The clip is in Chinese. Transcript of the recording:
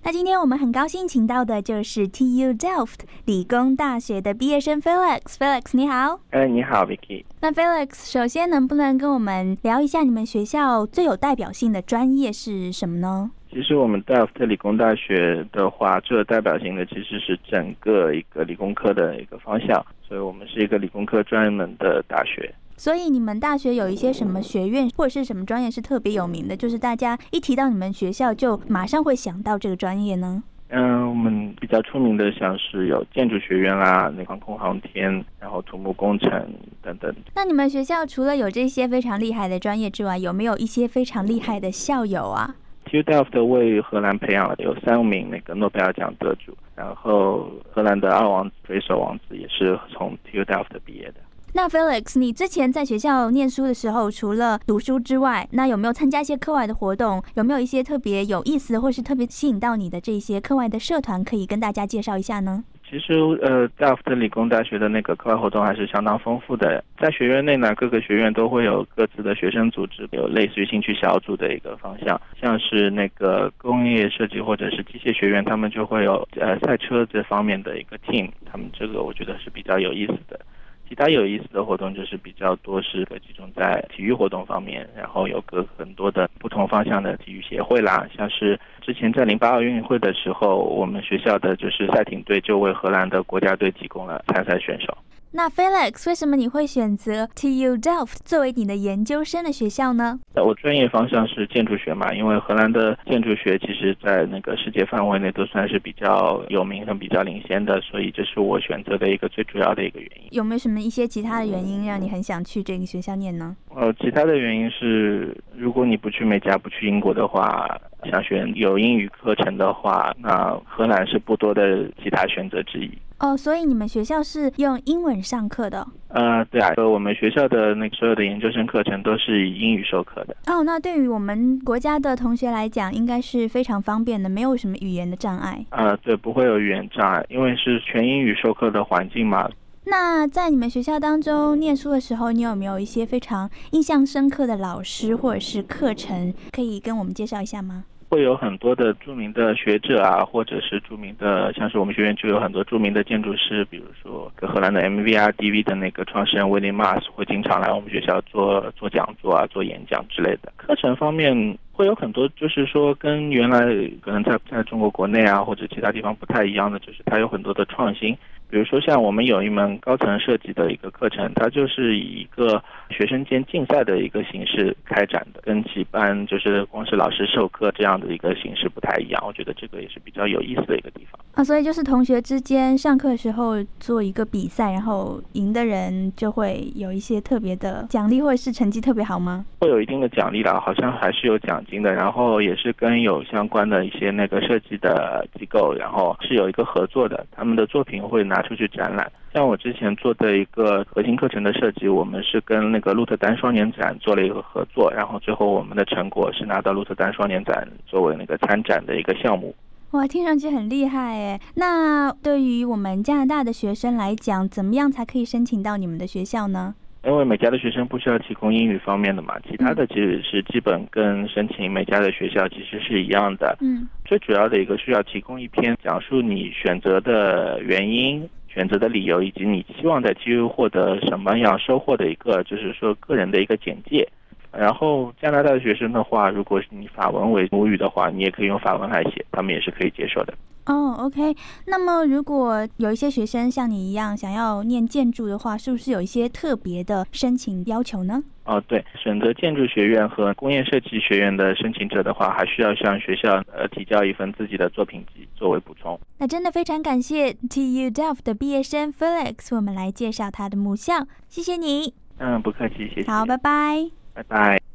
那今天我们很高兴请到的就是 TU Delft 理工大学的毕业生 Felix。Felix 你好。 你好 Vicky。 那 Felix 首先能不能跟我们聊一下你们学校最有代表性的专业是什么呢？ 其实我们 Delft 理工大学的话，最有代表性的其实是整个一个理工科的一个方向，所以我们是一个理工科专门的大学。 所以你们大学有一些什么学院或者是什么专业是特别有名的，就是大家一提到你们学校就马上会想到这个专业呢？ 我们比较出名的像是有建筑学院啦，航空航天，然后土木工程等等。 那你们学校除了有这些非常厉害的专业之外，有没有一些非常厉害的校友啊 ？TU Delft 为荷兰培养了有3名诺贝尔奖得主，然后荷兰的2王子水手王子也是从 TU Delft 毕业的。 那 Felix 你之前在学校念书的时候，除了读书之外，那有没有参加一些课外的活动？有没有一些特别有意思或是特别吸引到你的这些课外的社团可以跟大家介绍一下呢？ 其实Delft 理工大学的课外活动还是相当丰富的。在学院内呢，各个学院都会有各自的学生组织，有类似于兴趣小组的一个方向。像是工业设计或者是机械学院，他们就会有赛车这方面的一个 team， 他们这个我觉得是比较有意思的。其他有意思的活动就是比较多是集中在体育活动方面，然后有很多的不同方向的体育协会啦，像是之前在08奥运会的时候，我们学校的就是赛艇队就为荷兰的国家队提供了参赛选手。 那 Felix 为什么你会选择 TU Delft 作为你的研究生的学校呢？ 我专业方向是建筑学嘛，因为荷兰的建筑学其实在世界范围内都算是比较有名和比较领先的，所以这是我选择的一个最主要的一个原因。 有没有什么一些其他的原因让你很想去这个学校念呢？ 其他的原因是，如果你不去美加不去英国的话，想选有英语课程的话，那荷兰是不多的其他选择之一。 所以你们学校是用英文上课的？ 对啊，我们学校的所有的研究生课程都是以英语授课的。 那对于我们国家的同学来讲，应该是非常方便的，没有什么语言的障碍。 对，不会有语言障碍，因为是全英语授课的环境嘛。 那在你们学校当中念书的时候，你有没有一些非常印象深刻的老师或者是课程，可以跟我们介绍一下吗？ 会有很多的著名的学者啊，或者是著名的，像是我们学院就有很多著名的建筑师，比如说荷兰的 MVRDV 的创始人 William Maas 会经常来我们学校做讲座啊，做演讲之类的。课程方面会有很多，就是说跟原来可能在中国国内啊或者其他地方不太一样的，就是它有很多的创新。比如说像我们有一门高层设计的一个课程，它就是以一个学生间竞赛的一个形式开展的，跟其般就是光是老师授课这样的一个形式不太一样，我觉得这个也是比较有意思的一个地方。 所以就是同学之间上课的时候做一个比赛，然后赢的人就会有一些特别的奖励，或者是成绩特别好吗？ 会有一定的奖励啦，好像还是有奖金的，然后也是跟有相关的一些设计的机构，然后是有一个合作的，他们的作品会拿出去展览。像我之前做的一个核心课程的设计，我们是跟鹿特丹双年展做了一个合作，然后最后我们的成果是拿到鹿特丹双年展作为参展的一个项目。 哇，听上去很厉害耶！那对于我们加拿大的学生来讲，怎么样才可以申请到你们的学校呢？ 因为美加的学生不需要提供英语方面的嘛，其他的其实是基本跟申请美加的学校其实是一样的。最主要的一个需要提供一篇讲述你选择的原因、选择的理由，以及你希望在 TU 获得什么样收获的一个，就是说个人的一个简介。然后加拿大的学生的话，如果是你法文为母语的话，你也可以用法文来写，他们也是可以接受的。 OK。那么如果有一些学生像你一样想要念建筑的话，是不是有一些特别的申请要求呢？ 对，选择建筑学院和工业设计学院的申请者的话，还需要向学校提交一份自己的作品集作为补充。 那真的非常感谢 TU Delft 的毕业生 Felix 为我们来介绍他的母校，谢谢你。 不客气，谢谢。 好，拜拜。 拜拜。